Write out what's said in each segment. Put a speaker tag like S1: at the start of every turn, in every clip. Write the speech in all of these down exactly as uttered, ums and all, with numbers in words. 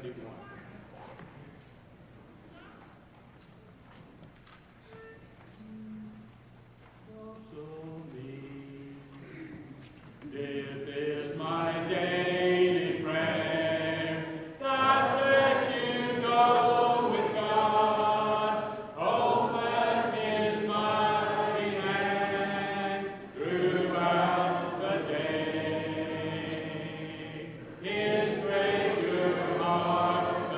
S1: seventy-one. This is my daily prayer, that let you go with God. Open His mighty hand throughout the day. His grace your heart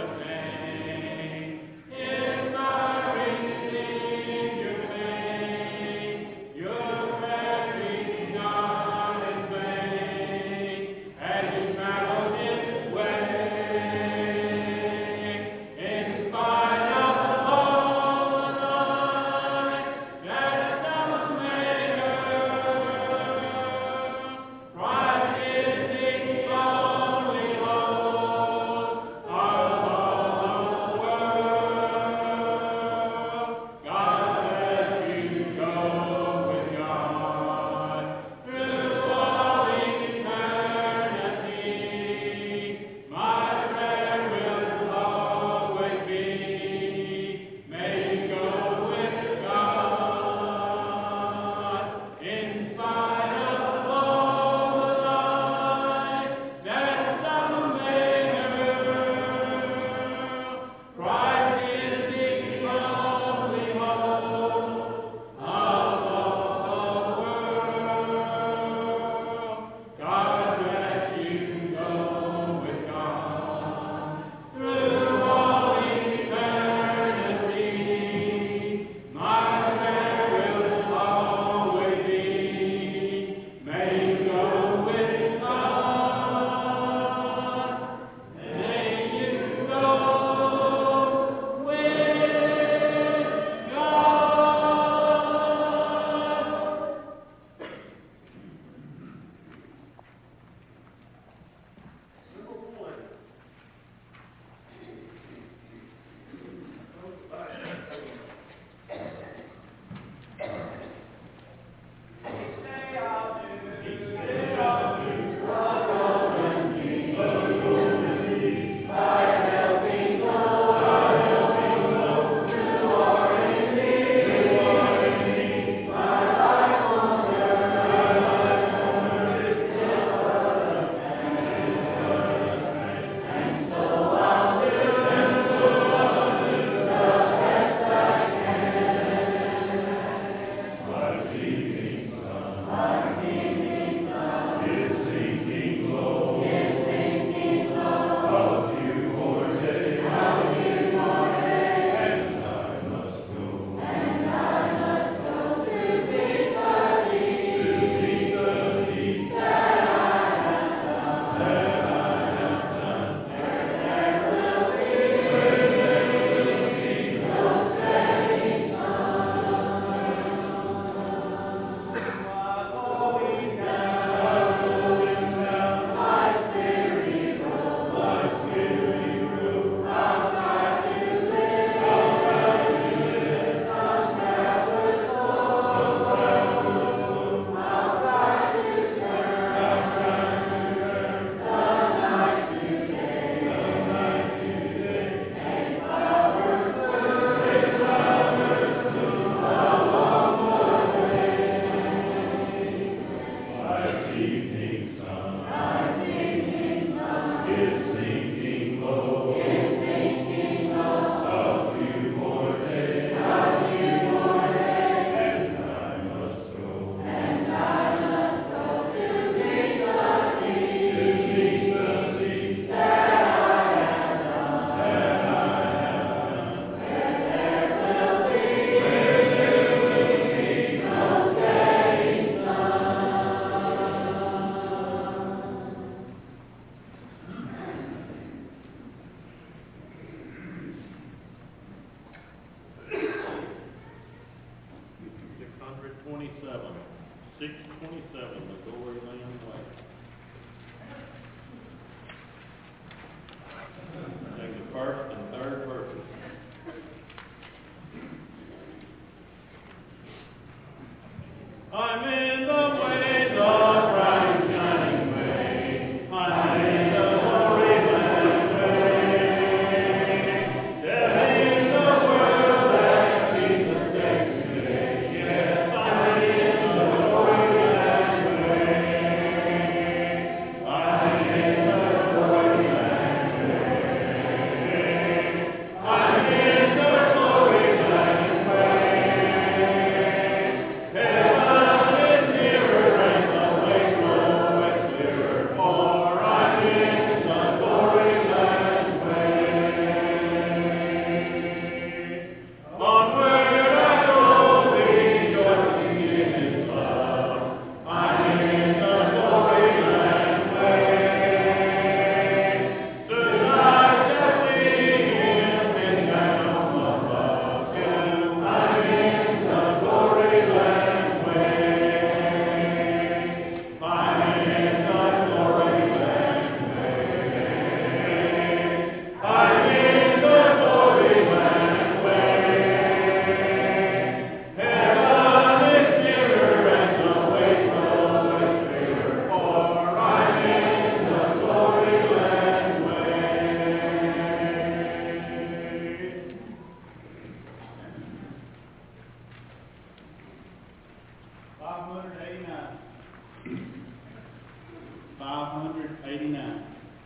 S2: five hundred eighty-nine.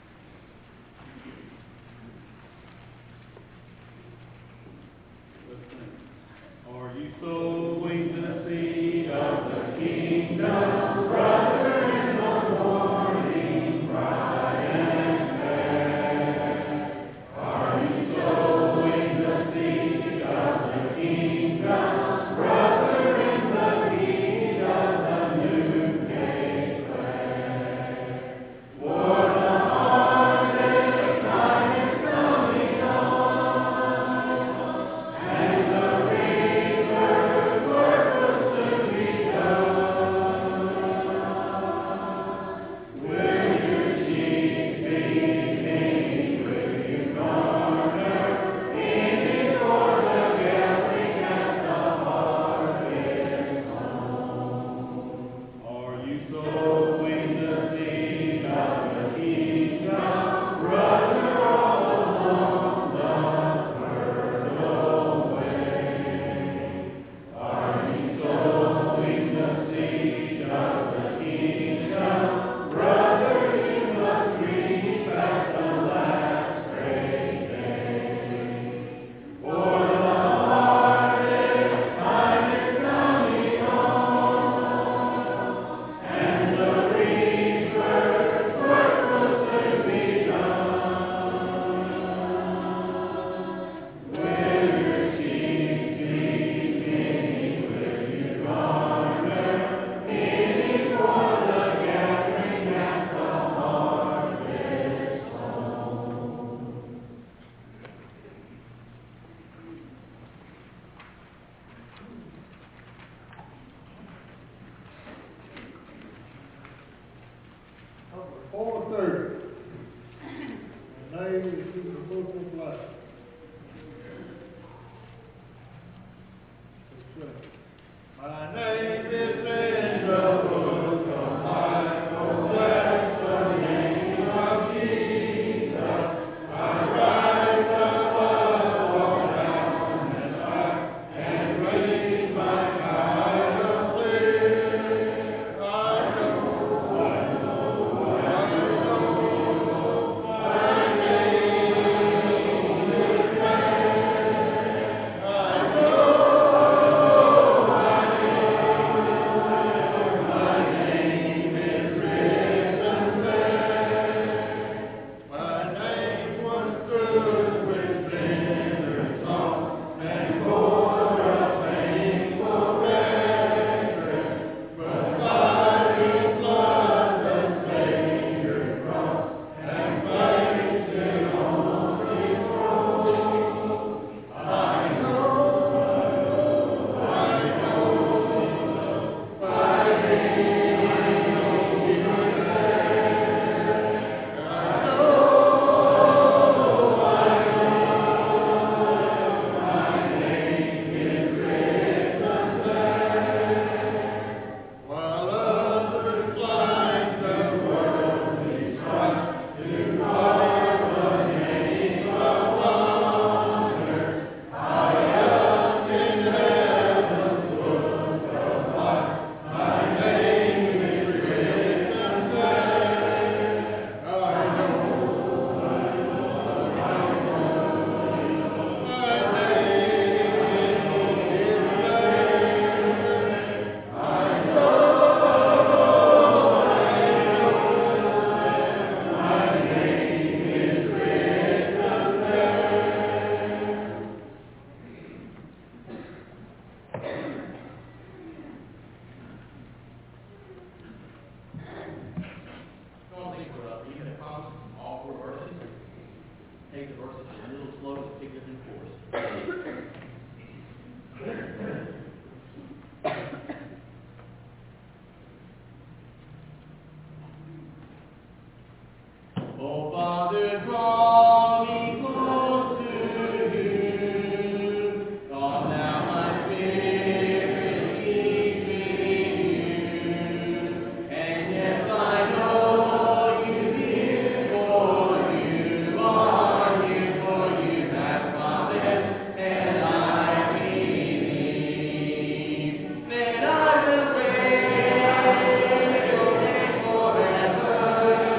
S2: Let's sing. Are you sowing the seed of the kingdom, brother, in the morning cry and prayer? Are you sowing the seed of the kingdom, brother, in the heat of the noonday glare? For the harvest time is coming on, and the reaper's work will soon be done. Will your sheaves be clean? Will you garner any for the gathering at the harvest home? Are you sowing the seed of the kingdom, brother, all along the fertile way? Are you sowing the seed of the kingdom, brother? You must reap at the last great day. For the harvest time is coming on, and the reaper's work will soon be done. Will your sheaves be clean? Will you garner any for the gathering at the harvest home?
S3: Number four thirty. The name is to the book of life. My name is in the book of life. Oh, bless the name of Jesus. I rise above all darkness high, and raise my title clear. I know, I know, I know, my name is there. I know, my name is written there. My name once stood with sinners on, and bore a painful record. But by His blood the Savior crossed, and placed it on His cross. I know, I know, my name is there. I know, I know, my name is written there. While others like the worldly strife to carve a name of honor, high up in heaven's book of life, my name is written there. I know, I know, I know, my name is there. I know, I know, my name is written there.
S4: So I think we're up. You get a comment from all four verses. Take the verses a little slow to pick up in chorus.
S2: Oh, Father, draw me close to you. Calm down my spirit, keep me in you. And yes, I know you here for you are here for you have promised, and I believe. Then I will praise your name forever.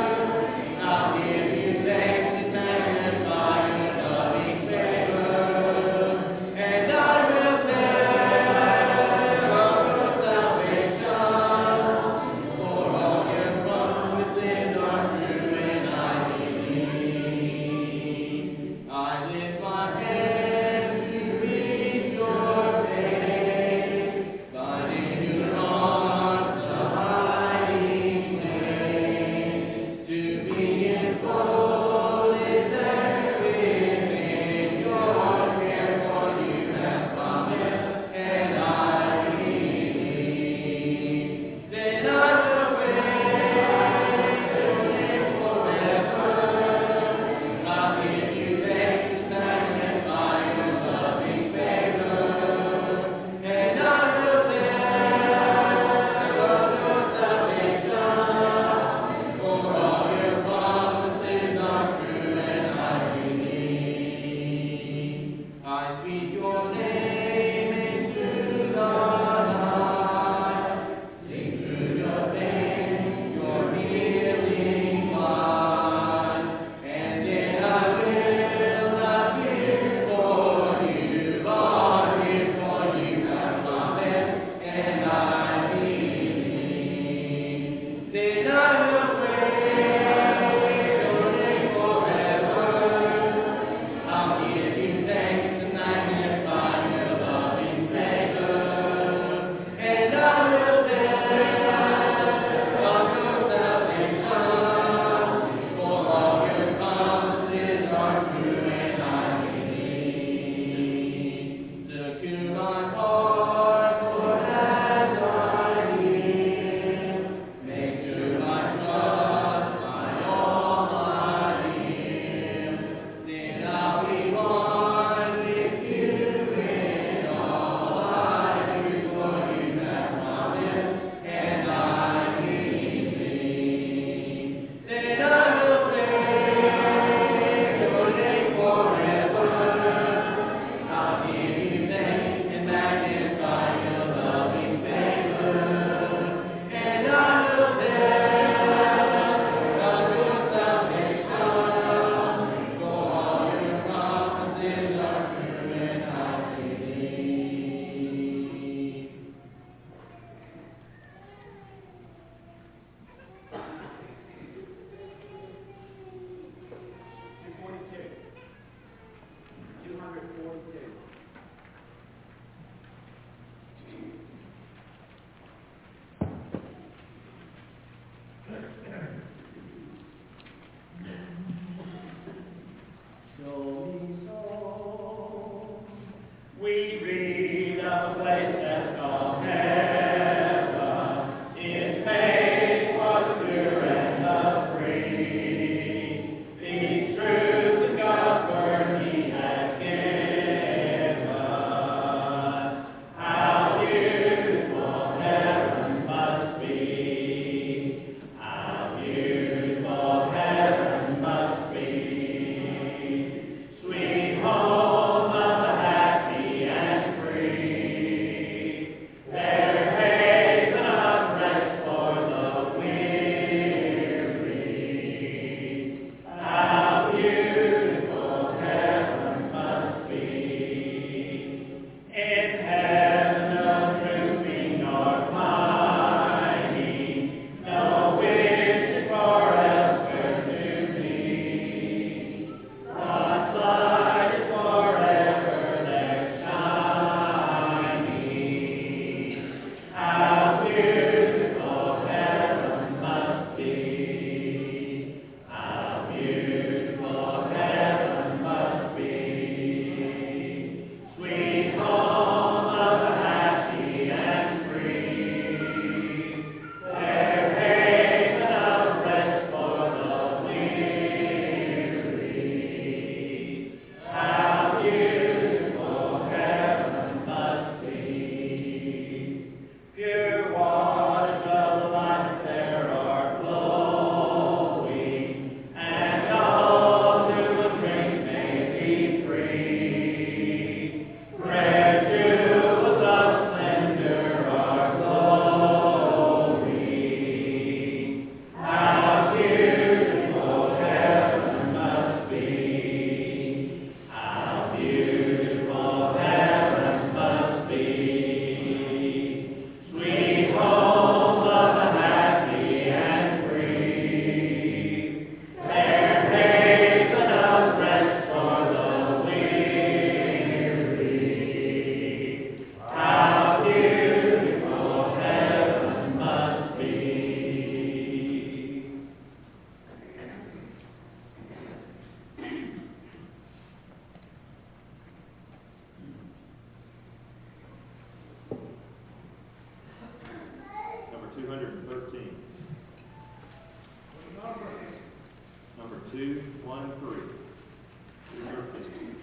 S5: two, one, and three. Here's our theme.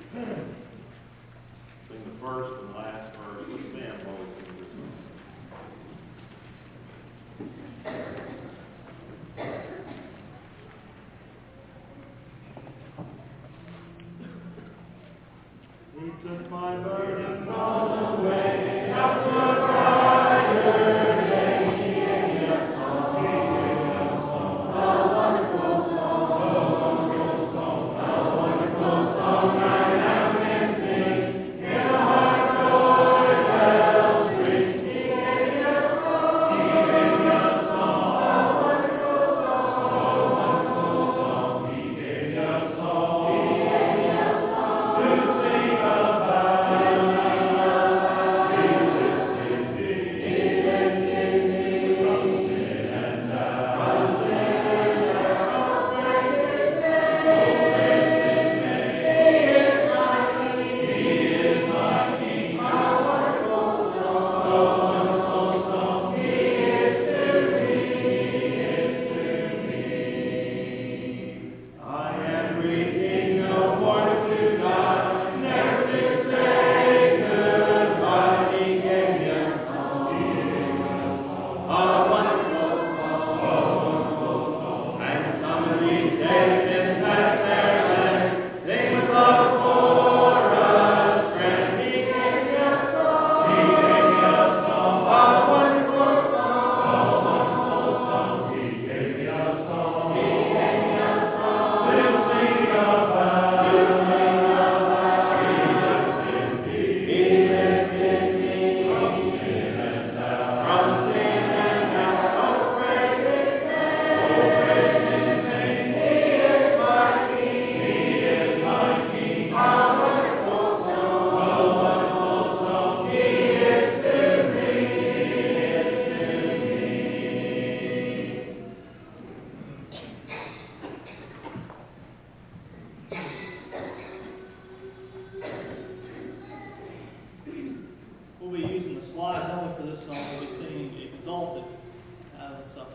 S5: Sing the first and last verse. Let's stand while we sing this song. He took my burden all away, out to a brighter day. He gave me a song, he gave me a song, a wonderful song, a wonderful song, a wonderful song I now can sing. In a heart joy bells ring. He gave me a song, he gave me a song, a wonderful song, a wonderful song. He gave me a song, he gave me a song to sing about.
S6: We'll be using the slides only for this song. We'll be singing Exalted out of the supplement.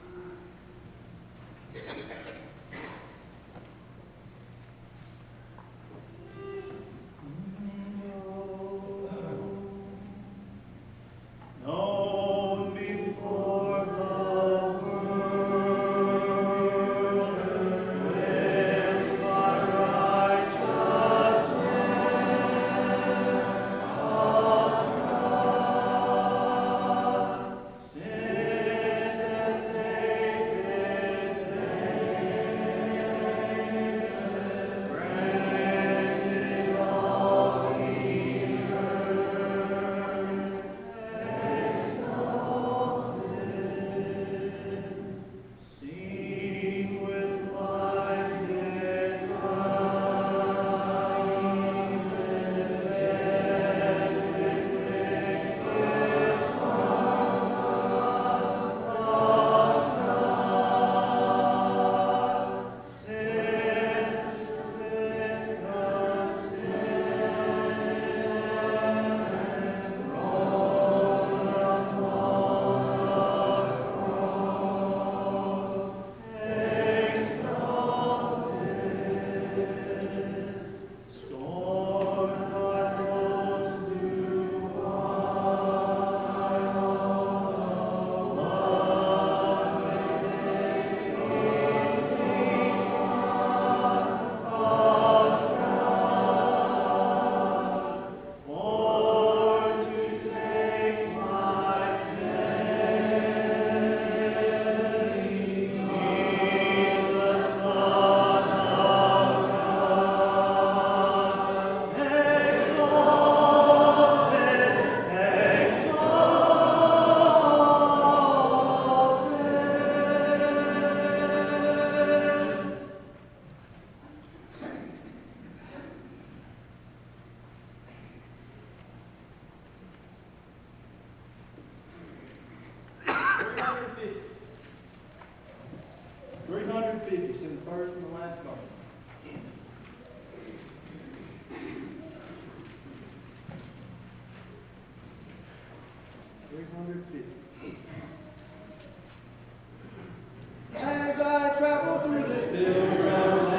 S6: Known before the world, when by righteousness sing with blinded three hundred fifty, sing the first and the last verse. three hundred fifty. As I travel through this pilgrim land,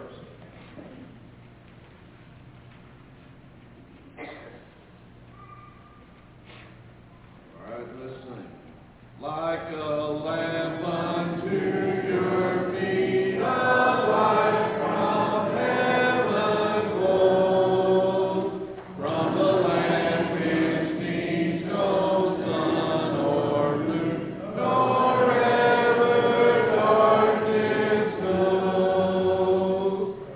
S2: first. All right, let's sing. Like a lamp unto your feet, a light from heaven goes, from the land which needs no sun or moon, nor ever darkness knows.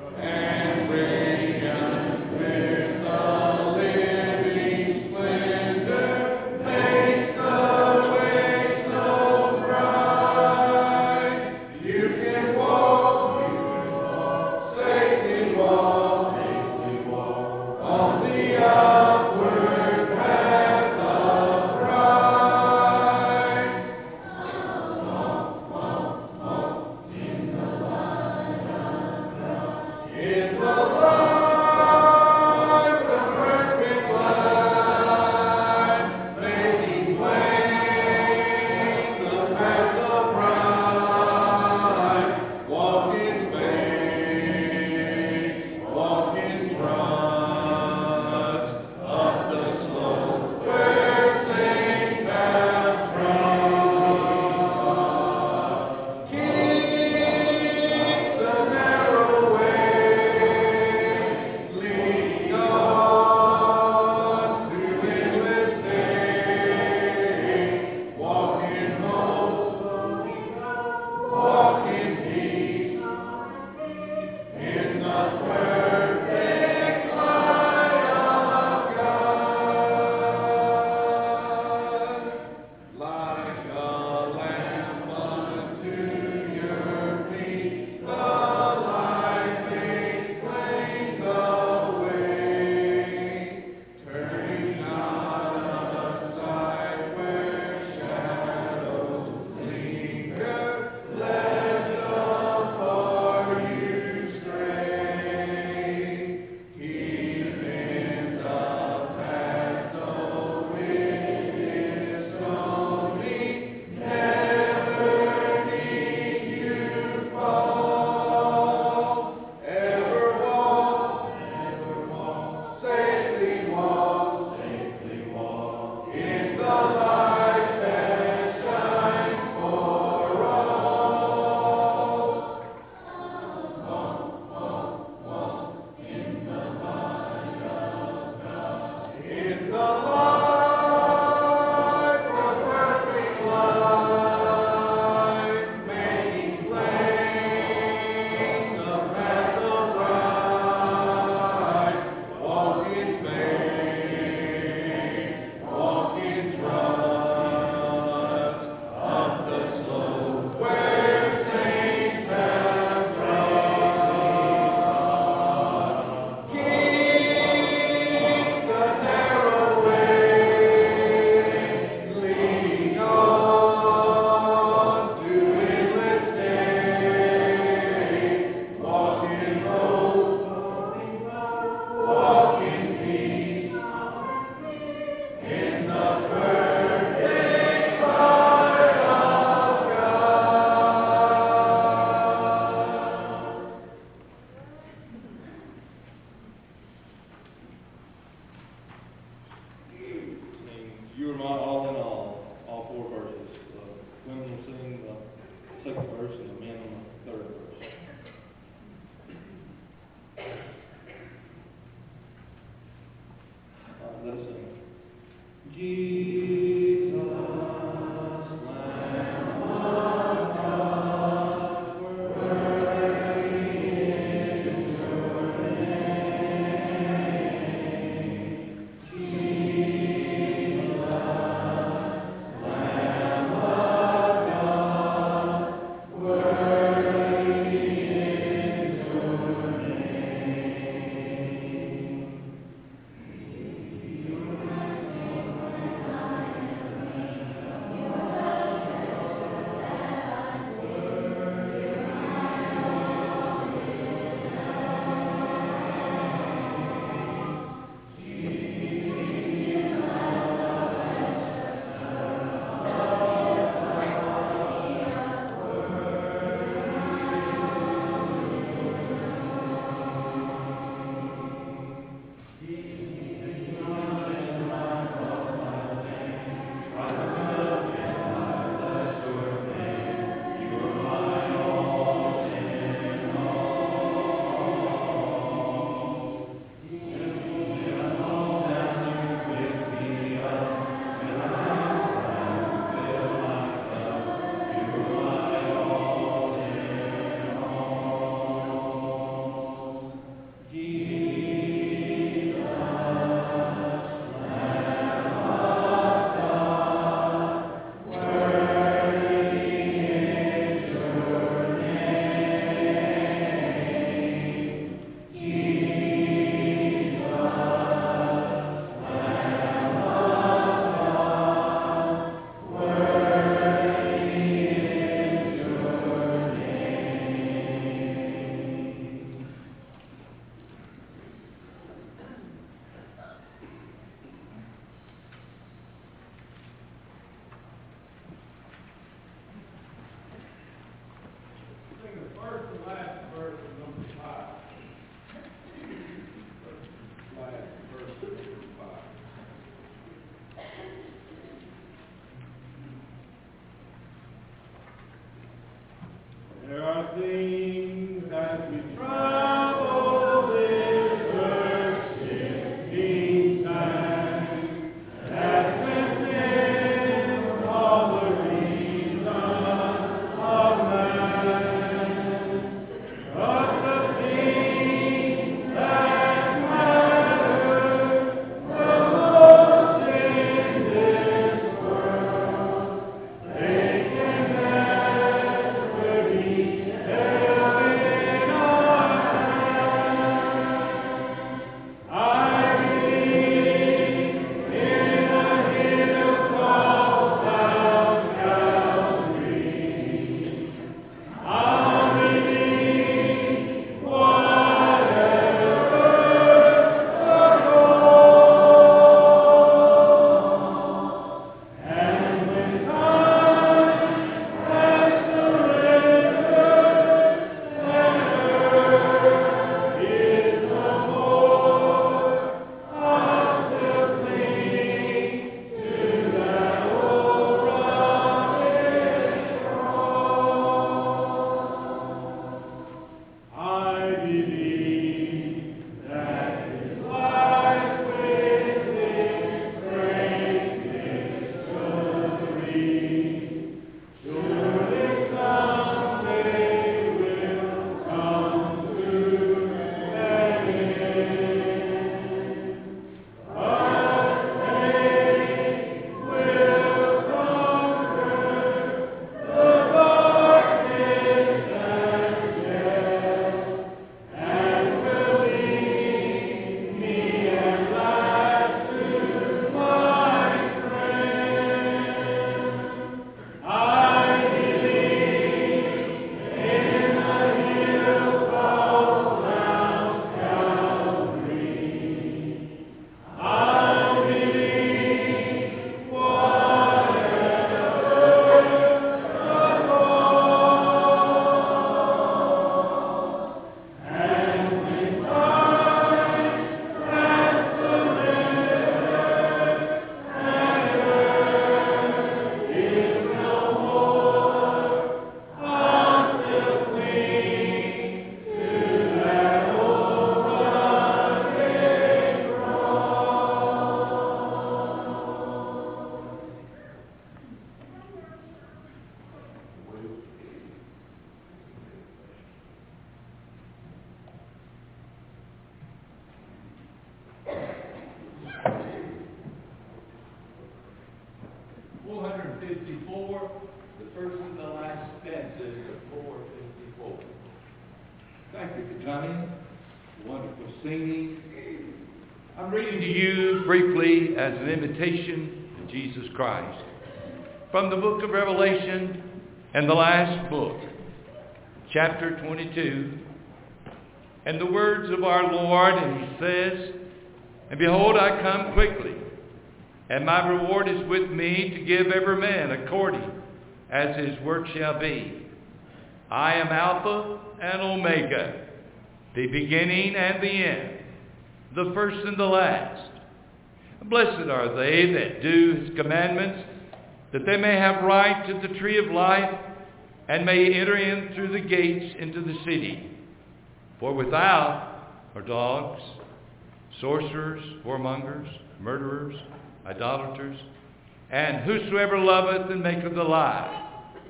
S7: coming, wonderful singing. I'm reading to you briefly as an invitation to Jesus Christ from the book of Revelation and the last book, chapter twenty-two, and the words of our Lord, and he says, "And behold, I come quickly, and my reward is with me to give every man according as his work shall be. I am Alpha and Omega, the beginning and the end, the first and the last. Blessed are they that do his commandments, that they may have right to the tree of life, and may enter in through the gates into the city. For without are dogs, sorcerers, whoremongers, murderers, idolaters, and whosoever loveth and maketh a lie.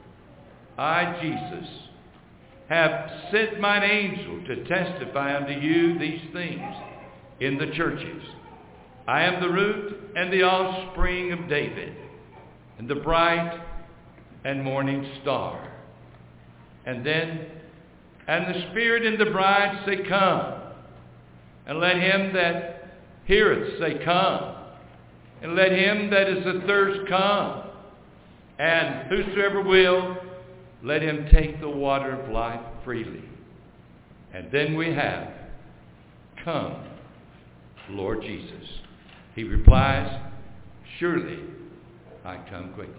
S7: I, Jesus, have sent mine angel to testify unto you these things in the churches. I am the root and the offspring of David, and the bright and morning star." And then, "And the Spirit and the bride say, Come. And let him that heareth say, Come. And let him that is athirst come. And whosoever will, let him take the water of life freely." And then we have, "Come, Lord Jesus." He replies, "Surely I come quickly."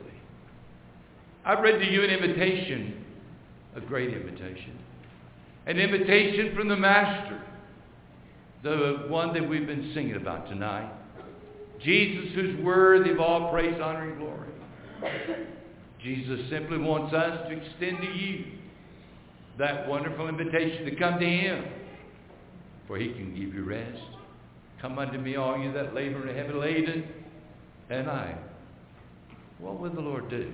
S7: I've read to you an invitation, a great invitation. An invitation from the Master, the one that we've been singing about tonight. Jesus, who's worthy of all praise, honor, and glory. Jesus simply wants us to extend to you that wonderful invitation to come to him, for he can give you rest. "Come unto me, all you that labor and are heavy laden, and I." What will the Lord do?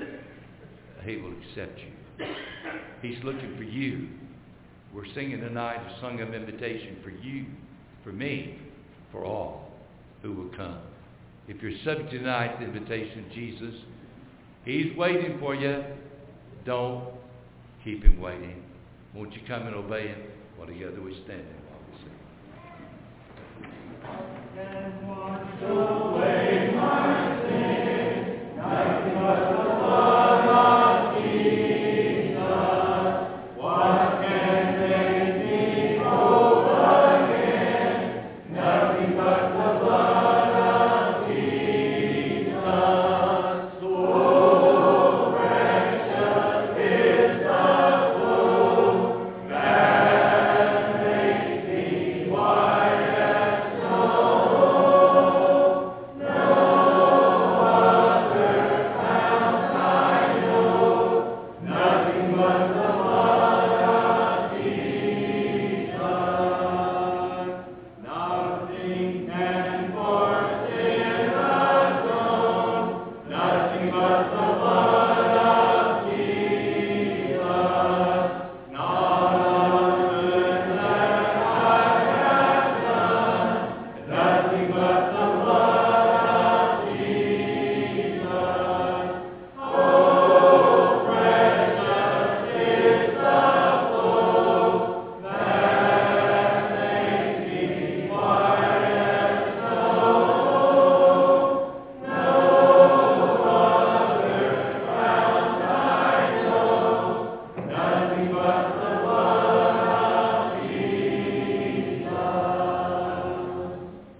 S7: He will accept you. He's looking for you. We're singing tonight a song of invitation for you, for me, for all who will come. If you're subject to tonight's invitation of Jesus, he's waiting for you. Don't keep him waiting. Won't you come and obey him? While together we stand and while we sing.